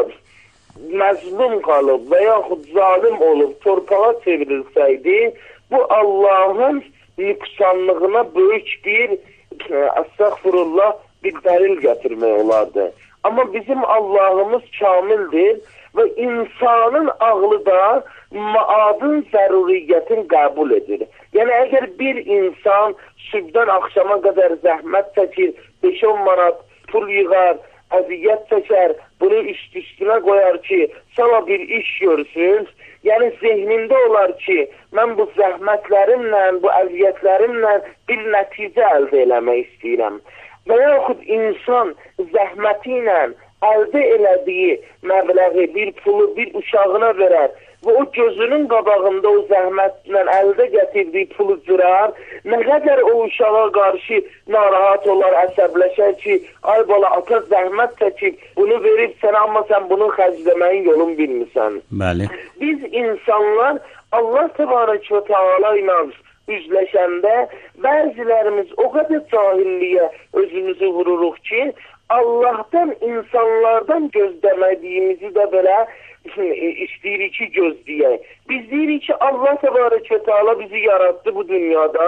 məzlum qalıb və yaxud zalim olub torpağa çevrilsəydi, bu Allahın nüqsanlığına böyük bir, əstəğfurullah, bir dəlil gətirmək olardı. Amma bizim Allahımız kamildir və insanın ağlı da maadın zəruriyyətini qəbul edir. Yəni, əgər bir insan sübdən axşama qədər zəhmət çəkir, 5-10 manat pul yığar, əziyyət çəkər, bunu üstünə qoyar ki, sana bir iş görsün, yəni zehnində olar ki, mən bu zəhmətlərimlə, bu əziyyətlərimlə bir nəticə əldə eləmək istəyirəm. Və yaxud insan zəhməti ilə əldə elədiyi məbləği, bir pulu bir uşağına verər və o gözünün qabağında o zəhmətlə əldə gətirdiyi pulu cırar, nə qədər o uşağa qarşı narahat olar, əsəbləşər ki, ay bala, ata zəhmət çəkib, bunu verib sənə, amma sən bunu xərcləməyin yolunu bilmirsən. Bəli. Biz insanlar Allah təbarək və təala ilə üzləşəndə bəzilərimiz o qədər cahilliyə özümüzü vururuq ki, Allahdan, insanlardan gözləmədiyimizi də belə istəyirik ki, gözləyək. Biz deyirik ki, Allah təbarək və təala bizi yaratdı bu dünyada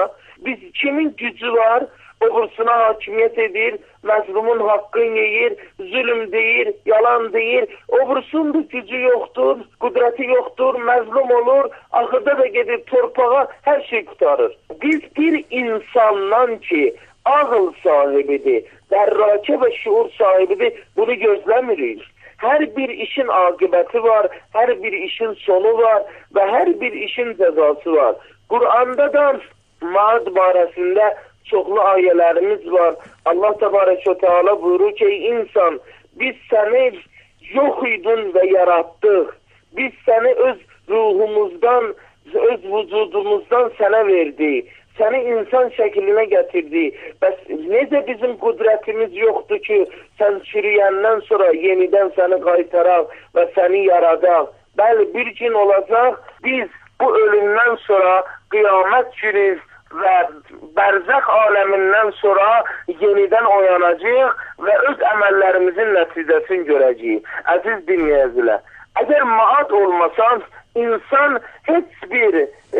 Biz kimin gücü var? Obursuna hakimiyet edir, məzlumun haqqını yeyir, zülm deyir, yalan deyir. Obursun da gücü yoxdur, qudrəti yoxdur, məzlum olur, axırda da gedir torpağa, hər şey qutarır. Biz bir insandan ki, ağıl sahibidir, dərrakə və şuur sahibidir, bunu gözləmirik. Hər bir işin aqibəti var, hər bir işin sonu var və hər bir işin cəzası var. Qur'anda da maad barəsində çoxlu ayələrimiz var. Allah Təbarəkə Teala buyurur ki, ey insan, biz səni yox idin və yaratdıq. Biz səni öz ruhumuzdan, öz vücudumuzdan sənə verdik. Səni insan şəklinə gətirdik. Bəs necə bizim qudrətimiz yoxdur ki, sən çürüyəndən sonra yenidən səni qaytaraq və səni yaradaq. Bəli, bir gün olacaq, biz bu ölümdən sonra qiyamət günü və bərzəx aləmindən sonra yenidən oyanacaq və öz əməllərimizin nəticəsini görəcəyik. Əziz dinləyicilər, əgər maad olmasa, insan heç bir,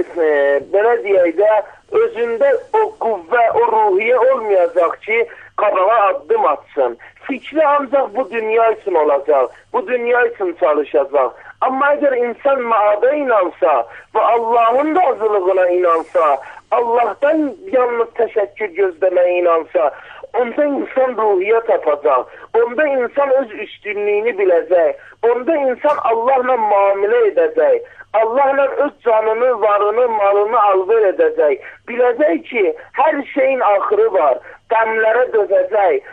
belə deyək də, özündə o qüvvə, o ruhiyyə olmayacaq ki, qabağa addım atsın. Fikri ancaq bu dünya üçün olacaq, bu dünya üçün çalışacaq. Amma əgər insan maada inansa və Allahın razılığına inansa, Allah'tan yalnız təşəkkür gözləməyə inansa, onda insan ruhiyyə tapacaq, onda insan öz üstünlüyünü biləcək, onda insan Allahla müamilə edəcək, Allahla öz canını, varını, malını alver edəcək, biləcək ki, hər şeyin axırı var, qəmlərə dözəcək,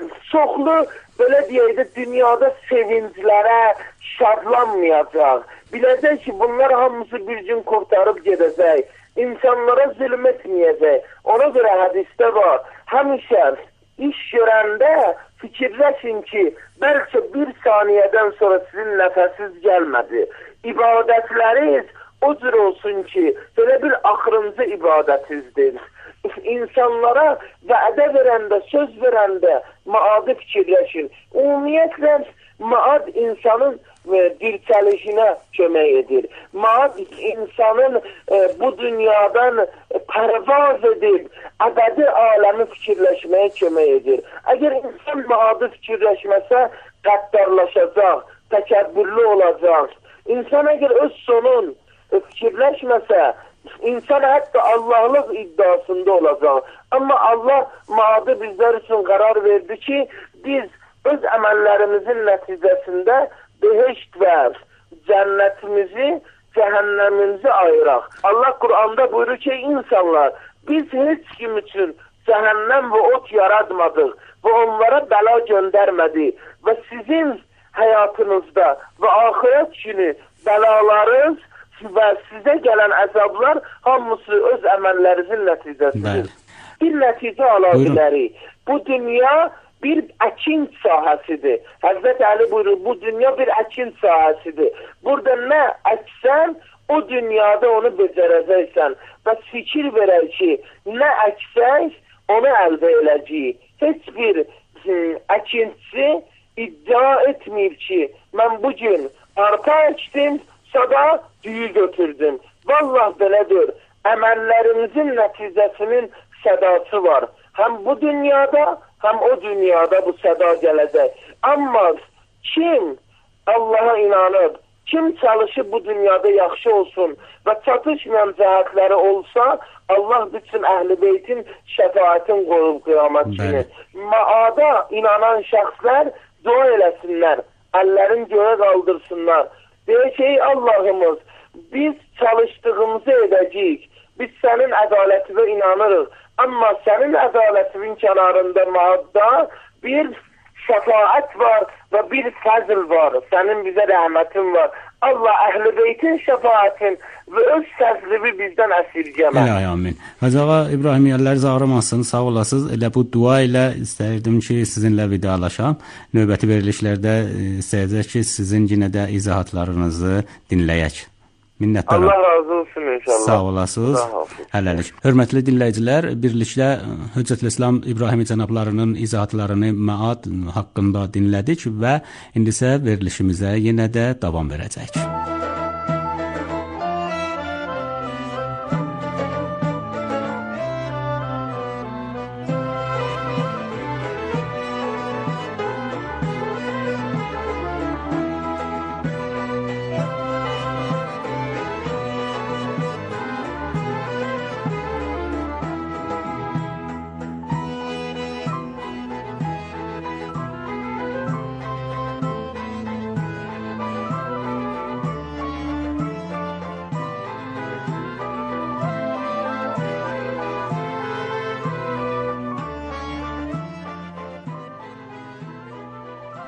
çoxlu, belə deyək də, dünyada sevinclərə şadlanmayacaq, biləcək ki, bunlar hamısı bir gün qurtarıb gedəcək, İnsanlara zülm etməyəcək. Ona görə hədisdə var. Həmişə iş görəndə fikirləşin ki, bəlkə bir saniyədən sonra sizin nəfəsiz gəlmədi. İbadətləriniz o cür olsun ki, belə bir axırıncı ibadətinizdir. İnsanlara vədə verəndə, söz verəndə maadı fikirləşin. Ümumiyyətlə, maad insanın dirçəlişinə kömək edir. Maad insanın bu dünyadan pərvaz edib əbədi aləmi fikirləşməyə kömək edir. Əgər insan maadı fikirləşməsə, qəddarlaşacaq, təkəbbürlü olacaq. İnsan əgər öz sonun fikirləşməsə, insan hətta Allahlıq iddiasında olacaq. Amma Allah maadı bizlər üçün qərar verdi ki, biz öz əməllərimizin nəticəsində behişt və cənnətimizi, cəhənnəmimizi ayıraq. Allah Qur'anda buyurur ki, insanlar, biz heç kim üçün cəhənnəm və ot yaratmadıq və onlara bəla göndərmədik və sizin həyatınızda və axirət günü bəlalarınız və sizə gələn əzablar hamısı öz əməllərinizin nəticəsidir. Bir nəticə ala bilərik. Bu dünya bir əkin sahəsidir. Həzrət Əli buyurur, bu dünya bir əkin sahəsidir. Burada nə əksən, o dünyada onu becərəcəksən. Və fikir verək ki, nə əksək, onu əldə eləcəyik. Heç bir əkinçi iddia etməyib ki, mən bugün arpa əkdim, sabah düyü götürdüm. Vallah belədir. Əməllərimizin nəticəsinin sədası var. Həm bu dünyada, həm o dünyada bu səda gələcək. Amma kim Allaha inanıb, kim çalışıb bu dünyada yaxşı olsun və çatışmayan cəhətləri olsa, Allah bütün Əhl-i Beytin şəfaətin qoyub qiyamət günü. Maada inanan şəxslər dua eləsinlər, əllərin göyə qaldırsınlar. Deyək ki, ey Allahımız, biz çalışdığımızı edəcəyik, biz sənin ədalətinə inanırıq. Amma sənin ədalətinin kənarında maadda bir şəfaət var və bir fəzl var. Sənin bizə rəhmətin var. Allah Əhl-i Beytin şəfaətin və öz fəzlivi bizdən əsirgəmə. Elə amin. Hacı ağa İbrahim yerləriniz ağrımasın, sağ olasınız. Elə bu dua ilə istərdim ki, sizinlə vidalaşam. Növbəti verilişlərdə istəyəcək ki, sizin yenə də izahatlarınızı dinləyək. Minnətdaram. Allah razı olsun inşallah. Sağ olasınız. Hələlik. Hörmətli dinləyicilər, birlikdə Hüccətülislam İbrahim cənablarının izahatlarını maad haqqında dinlədik və indi isə verilişimizə yenə də davam verəcək.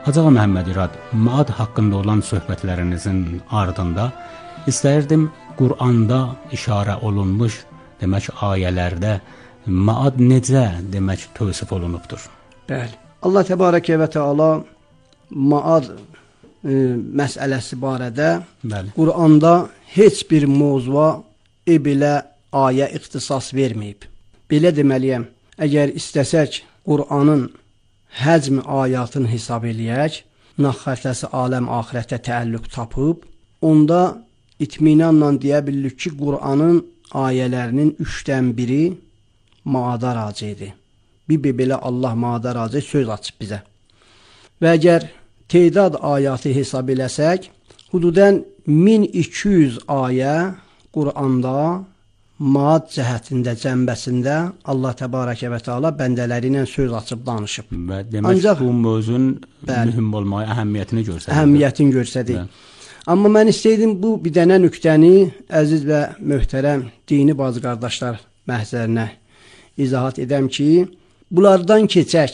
Hacı Ağa Məhəmməd İrad, Maad haqqında olan söhbətlərinizin ardında istəyirdim Quranda işarə olunmuş demək ayələrdə Maad necə demək tövsif olunubdur? Bəli. Allah təbarəkə və təala Maad məsələsi barədə Quranda heç bir mövzuya belə ayə ixtisas verməyib. Belə deməliyəm, əgər istəsək Qur'anın həcm ayatını hesab eləyək, naxxətəsi aləm axirətə təəlluq tapıb, onda itminanla deyə bilirik ki, Qur'anın ayələrinin 3dən biri Maada racidir. Bir belə Allah Maada raci söz açıb bizə. Və əgər tedad ayatı hesab eləsək, hududən 1200 ayə Qur'anda Maad cəhətində, cəmbəsində Allah təbarəkə və təala bəndələri ilə söz açıb danışıb. Və demək bu mövzun mühüm olmağı, əhəmiyyətini göstərir. Əhəmiyyətini göstərir. Amma mən istəyirdim bu bir dənə nöqtəni əziz və möhtərəm dini bacı qardaşlar məhzərinə izahat edəm ki, bunlardan keçək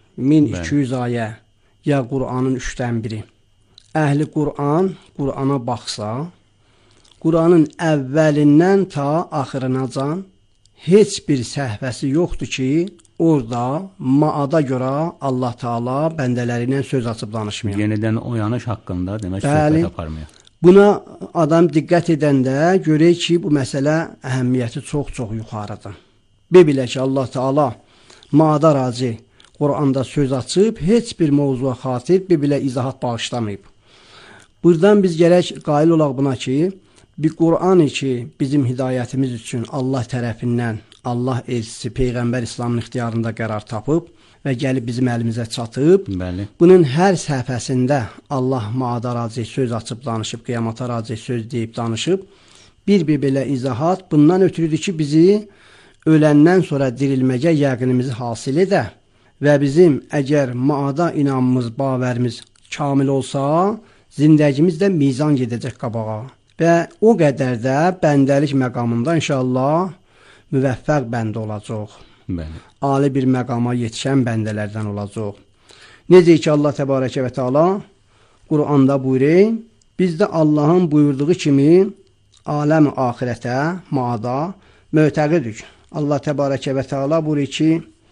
1200 ayə ya Qur'anın 3dən biri. Əhli Qur'an, Qur'ana baxsa, Qur'anın əvvəlindən ta axırınacan heç bir səhvəsi yoxdur ki, orada Maada görə Allah Taala bəndələri ilə söz açıb danışmıyor. Yenidən oyanış haqqında demək söhbət aparmıyor. Buna adam diqqət edəndə görək ki, bu məsələ əhəmiyyəti çox-çox yuxarıdır. Belə ki, Allah Taala Maada raci Qur'anda söz açıb, heç bir mövzuya xatir belə izahat bağışlamayıb. Buradan biz gərək qail olaq buna ki, bir Qur'an ki, bizim hidayətimiz üçün Allah tərəfindən, Allah elçisi, Peyğəmbər İslamın ixtiyarında qərar tapıb və gəlib bizim əlimizə çatıb. Bəli. Bunun hər səhifəsində Allah Maada raci söz açıb danışıb, qiyamata raci söz deyib danışıb. Bir belə izahat bundan ötürüdür ki, bizi öləndən sonra dirilməyə yəqinimizi hasil edə və bizim əgər Maada inanmımız, bağvərimiz kamil olsa, zindəgimiz də mizan gedəcək qabağa. Və o qədər də bəndəlik məqamında inşallah müvəffəq bəndə olacaq. Bəli. Ali bir məqama yetişən bəndələrdən olacaq. Necə ki Allah təbarəkə və təala Qur'anda buyurur, biz də Allahın buyurduğu kimi aləm axirətə, Maada mötəqidik. Allah təbarəkə və təala buyurur ki,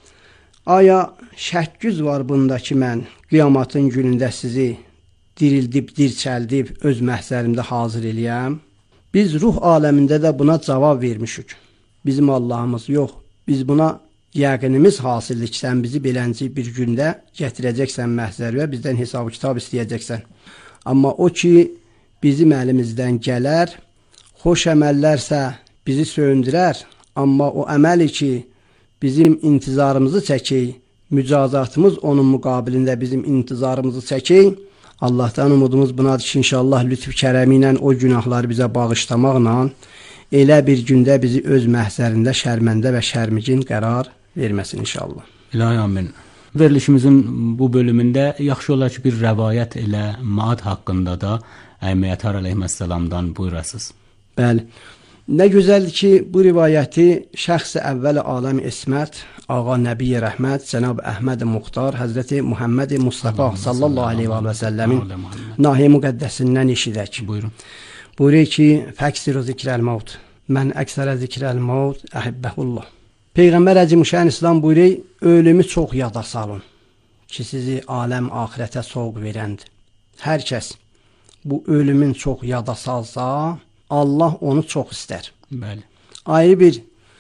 aya şəkkiz var bunda ki, mən qiyamatın günündə sizi dirildib, dirçəldib, öz məhzərimdə hazır eləyəm. Biz ruh aləmində də buna cavab vermişik. Bizim Allahımız yox. Biz buna yəqinimiz hasildir ki, sən bizi belənci bir gündə gətirəcəksən məhzərə, bizdən hesabı kitab istəyəcəksən. Amma o ki, bizim əlimizdən gələr, xoş əməllərsə bizi söndürər, amma o əməli ki, bizim intizarımızı çəkək, mücazatımız onun müqabilində bizim intizarımızı çəkək, Allahdan umudumuz bunadır ki, inşallah lütf kərəmi ilə o günahları bizə bağışlamaqla elə bir gündə bizi öz məhzərində şərməndə və şərmicin qərar verməsin inşallah. İlahi amin. Verilişimizin bu bölümündə yaxşı olar ki, bir rəvayət elə Maad haqqında da Əmmiyyətər əleyhissalamdan buyurasınız. Bəli. Nə gözəldir ki, bu rivayəti şəxs-i əvvəl aləm İsmət, Ağa Nəbi Rəhmət, Cənab Əhməd Muxtar, Həzrəti Muhammed Mustafa sallallahu aleyhi və səlləmin nahi müqəddəsindən eşidək. Buyurun. Buyurur ki, fəksiru zikrəl-mavt, mən əksərə zikrəl-mavt əhibbəhullah. Peyğəmbər Əzimüşşan İslam buyurur, ölümü çox yada salın ki, sizi aləm axirətə soğuk verəndir. Hər kəs bu ölümün çox yada salsa, Allah onu çox istər. Bəli. Ayrı bir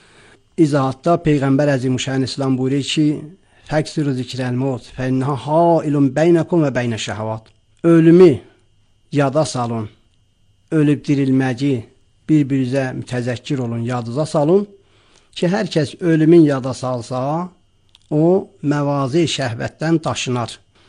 izahatda Peyğəmbər Əzimüşşan İslam buyurur ki, fəksiru zikrəl-mavt fənnəhə hailun beynəkum və beynə şəhəvat. Ölümü yada salın. Ölüb dirilməci bir-birinizə mütəzəkkir olun, yadınıza salın ki, hər kəs ölümün yada salsa, o məvazi şəhvətdən daşınar.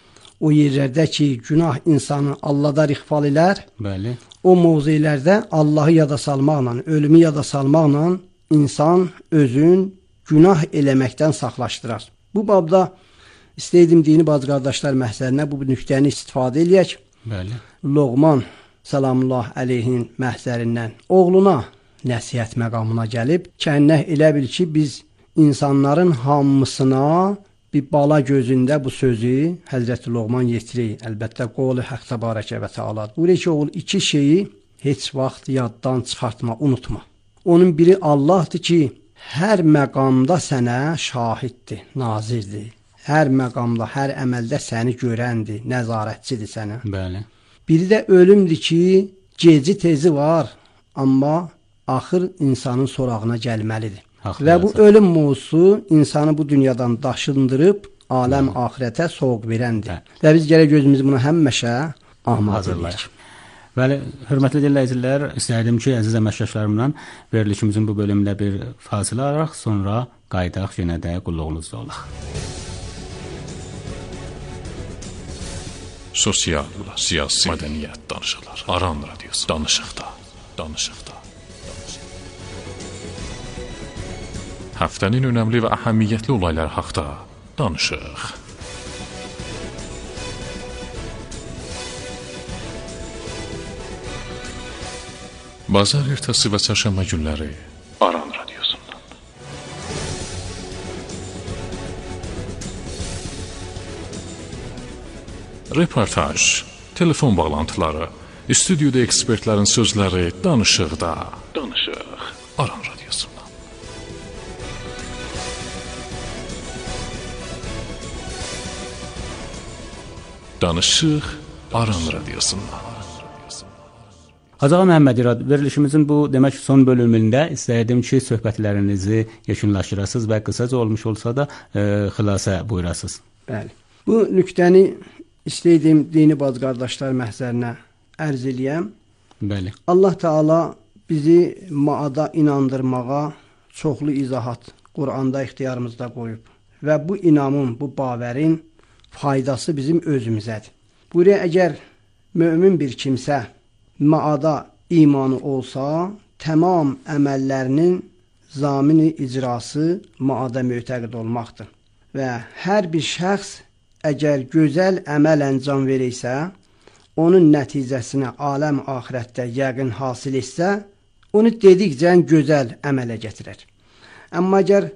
O yerlərdə ki, günah insanı Allahdan ixfal elər, bəli, o mövzilərdə Allahı yada salmaqla, ölümü yada salmaqla insan özün günah eləməkdən saxlaşdırar. Bu babda istəydim dini bacı qardaşlar məhzərinə bu nüqtəni istifadə eləyək. Bəli. Loğman salamullah əleyhin məhzərindən oğluna nəsihət məqamına gəlib, kənnə elə bil ki, biz insanların hamısına bir bala gözündə bu sözü Həzrəti Loğman yetirir. Əlbəttə qovlu Haqq təbarəkə və təala. Buyurur ki, oğul, iki şeyi heç vaxt yaddan çıxartma, unutma. Onun biri Allahdır ki, hər məqamda sənə şahiddir, nazirdir. Hər məqamda, hər əməldə səni görəndir, nəzarətçidir sənə. Bəli. Biri də ölümdür ki, geci tezi var, amma axır insanın sorağına gəlməlidir. Və bu ölüm mövzusu insanı bu dünyadan daşındırıb aləm axirətə soğuq verəndir. Və biz gərək gözümüzü buna həmişə hazırlayaq. Bəli, hörmətli dinləyicilər, istərdim ki, əziz əməkdaşlarımla verilişimizin bu bölümündə bir fasilə alaraq, sonra qayıdaq yenə də qulluğunuzda olaq. Sosial, siyasi, mədəniyyət danışıqlar. Aran radiosu. Danışıqda. Həftənin önəmli və əhəmiyyətli olaylar haqqında danışıq. Bazar ertəsi və çərşənbə günləri Aran radiosundan. Reportaj, telefon bağlantıları, stüdyoda ekspertlərin sözləri danışıqda. Aran radiosundan. Danışıq Aran radiosundan. Azağa Məhəmməd İrad, verilişimizin bu demək son bölümündə istəyirdim ki, söhbətlərinizi yekunlaşdırasınız və qısaca olmuş olsa da xülasə buyurasınız. Bəli. Bu nüqtəni istəyirdim dini bacı qardaşlar məhzərinə ərz eləyəm. Bəli. Allah Teala bizi maada inandırmağa çoxlu izahat Quranda ixtiyarımızda qoyub və bu inamın, bu baverin faydası bizim özümüzədir. Buraya əgər mömin bir kimsə maada imanı olsa, tamam əməllərinin zamini icrası maada mötəqid olmaqdır. Və hər bir şəxs əgər gözəl əməl əncam verirsə, onun nəticəsinə aləm axirətdə yəqin hasil etsə, onu dedikcə gözəl əmələ gətirər. Amma əgər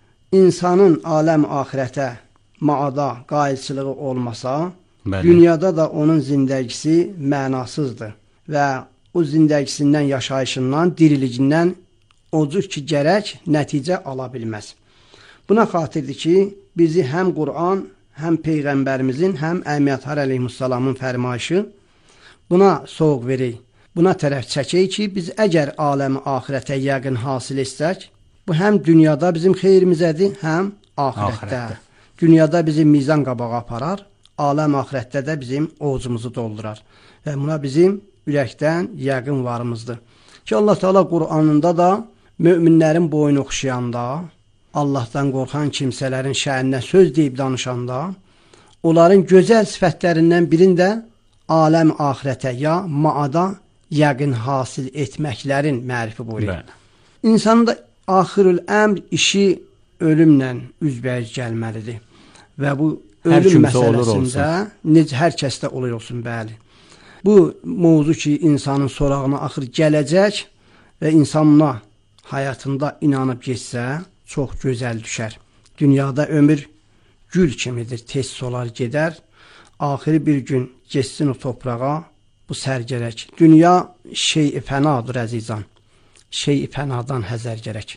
insanın aləm axirətə maada qailçılığı olmasa, dünyada da onun zindəgisi mənasızdır və o zindəgisindən, yaşayışından, diriligindən o cür ki, gərək nəticə ala bilməz. Buna xatirdir ki, bizi həm Qur'an, həm Peyğəmbərimizin, həm Əmiyyətər əleyhissalamın fərmayışı buna soğuq verir, buna tərəf çəkir ki, biz əgər aləmi axirətə yəqin hasil etsək, bu həm dünyada bizim xeyrimizədir, həm axirətdə. Dünyada bizim mizan qabağa aparar, aləm axirətdə də bizim ovucumuzu doldurar. Və buna bizim ürəkdən yəqin varımızdır. Ki, Allah Teala Qur'anında da möminlərin boyun oxşayanda, Allahdan qorxan kimsələrin şəninə söz deyib danışanda, onların gözəl sifətlərindən birində aləm axirətə ya maada yəqin hasil etməklərin mərifi buyurur. İnsanın da axirül əmr işi ölümlə üzbəyiz gəlməlidir. Və bu ölüm məsələsində necə hər kəsdə olur olsun, bəli. Bu mövzu ki, insanın sorağına axır gələcək və insanına həyatında inanıb geçsə, çox gözəl düşər. Dünyada ömür gül kimidir, tez solar gedər. Axırı bir gün geçsin o toprağa, bu sərgərək. Dünya şey-i fənadır əzizan, şey-i fənadan həzər gərək.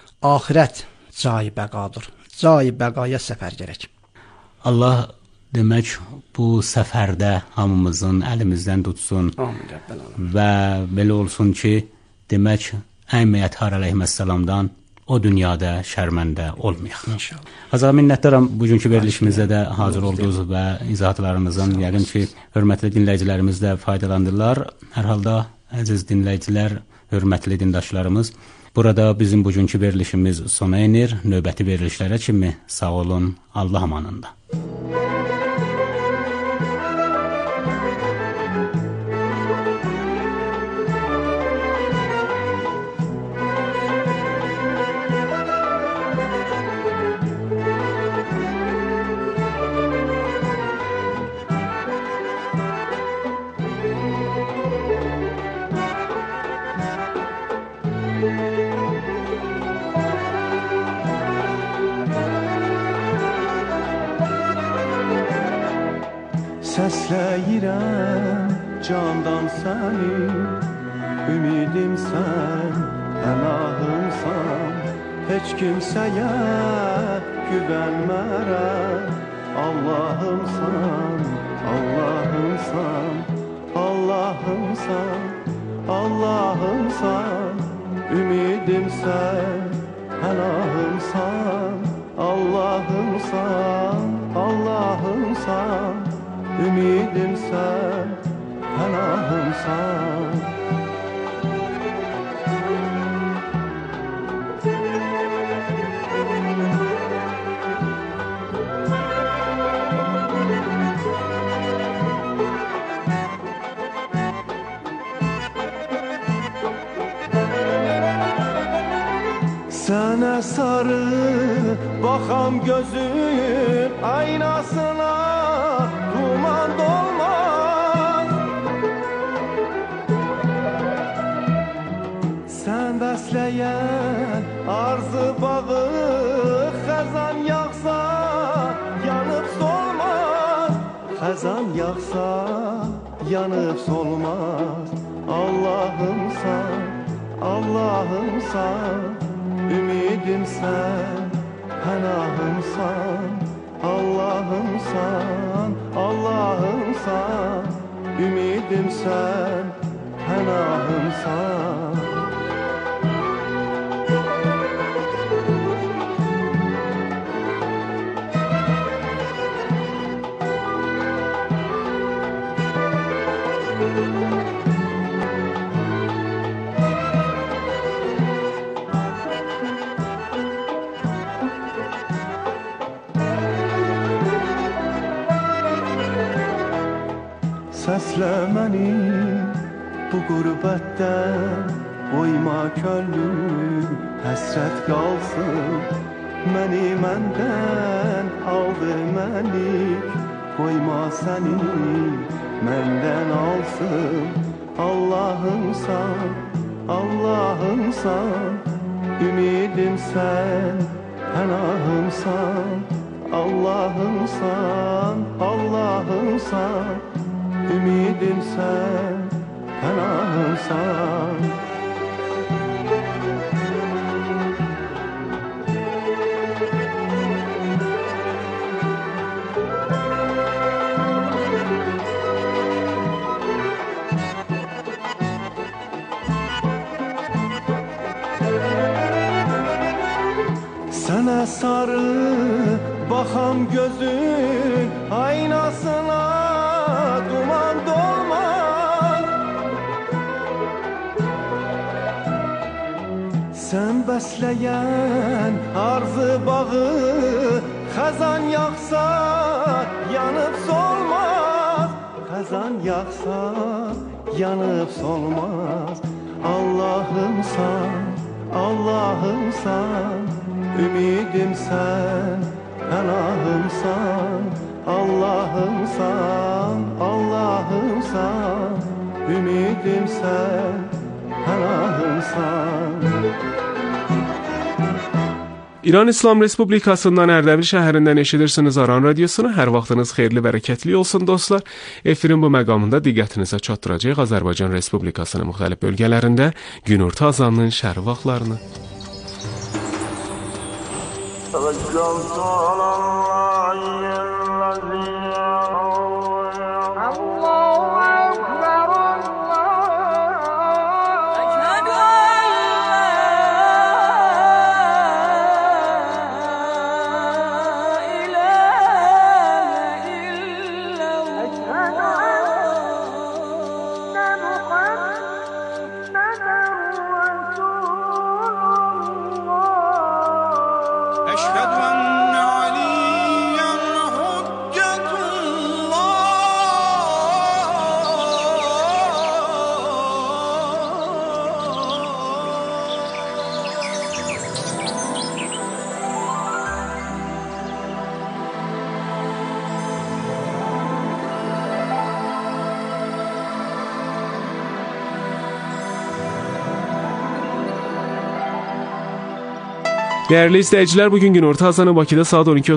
Axirət cai bəqadır, cai bəqaya səfər gərək. Allah demək bu səfərdə hamımızın əlimizdən tutsun. Amin, Rəbbəl aləmin. Və belə olsun ki, demək Əmiyyətər əleyhissalamdan o dünyada şərməndə olmayaq. İnşallah. Azağa minnətdaram bugünkü verilişimizdə də hazır olduğunuz və izahatlarınızdan yəqin ki, hörmətli dinləyicilərimiz də faydalandılar. Hər halda əziz dinləyicilər, hörmətli dindaşlarımız, burada bizim bugünkü verilişimiz sona enir. Növbəti verilişlərə kimi sağ olun, Allah amanında. Səsləyirəm candan səni, ümidim sən, pənahımsan. Heç kimsəyə güvənmərəm, Allahımsan, Allahımsan, Allahımsan, Allahımsan. Ümidim sən, pənahımsan, Allahımsan, Allahımsan. Ümidim sən, pənahımsan. Sənə sarı baxam gözün aynasına, duman dolmaz. Sən bəsləyən arzu bağı, xəzan yağsa yanıb solmaz. Xəzan yağsa yanıb solmaz. Allahımsan, Allahımsan. Ümidim sən, pənahımsan, Allahımsan, Allahımsan. Ümidim sən, pənahımsan. Səslə məni bu qürbətdən, qoyma könlüm həsrət qalsın. Məni məndən aldı məlik, qoyma səni məndən alsın. Allahımsan, Allahımsan. Ümidim sən, pənahımsan, Allahımsan, Allahımsan. Ümidim sən, pənahımsan. Sənə sarı baxam gözün aynasına, duman dolmaz. Sən bəsləyən arzu bağı, xəzan yağsa yanıb solmaz. Xəzan yağsa yanıb solmaz. Allahımsan, Allahımsan. Ümidim sən, pənahımsan, Allahımsan, Allahımsan. Ümidim sən, pənahımsan. İran İslam Respublikasından Ərdəbil şəhərindən eşidirsiniz Aran Radiosunu. Hər vaxtınız xeyirli, bərəkətli olsun dostlar. Efirin bu məqamında diqqətinizə çatdıracağıq Azərbaycan Respublikasının müxtəlif bölgələrində günorta azanının şəhər vaxtlarını. Değerli izleyiciler, bugün günorta azanı Bakıda saat 12